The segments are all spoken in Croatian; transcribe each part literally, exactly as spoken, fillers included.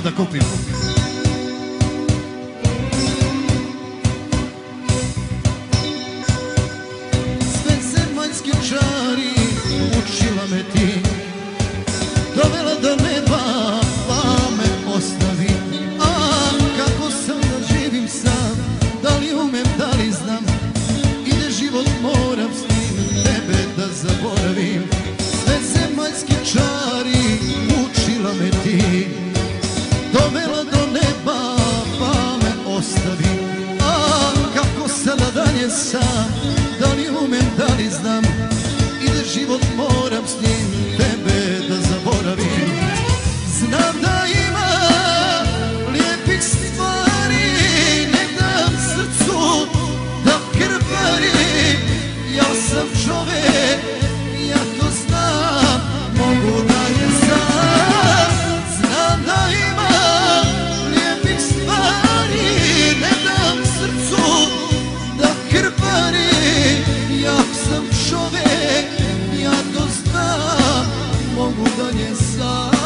da kupim. Sve zemaljski čari učila me ti, dovela do neba pa me ostavi. A kako sam da živim sam, da li umem, da li znam, ide život moram s njim tebe da zaboravim. Sve zemaljski čari učila me ti, dovela do neba pa me ostavi. A kako sada dalje sam, da li umem, da li znam, ide život moram s njim tebe da zaboravim. Znam da ima lijepih stvari, ne dam srcu da krvari. Ja sam čovek, ja to znam, mogu dalje sam. Znam da ima lijepih stvari, ne dam srcu da krvari. Ja sam čovek, ja to znam, mogu dalje sam.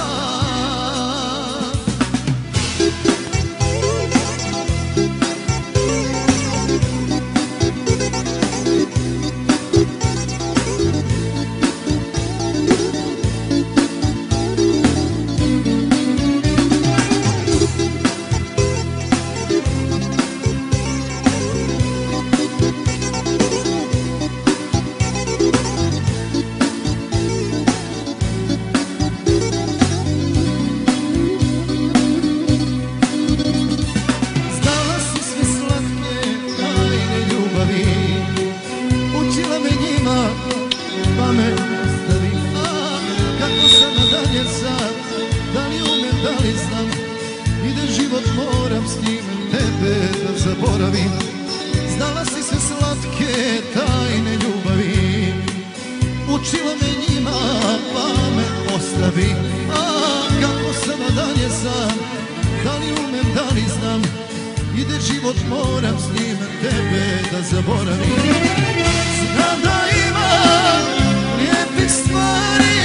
Zaboravim, znala si sve slatke tajne ljubavi, učila me njima pa me ostavi. A kako sam dalje sam, da li umem, da li znam, ide život moram s njim tebe da zaboravim. Znam da ima lijepih stvari,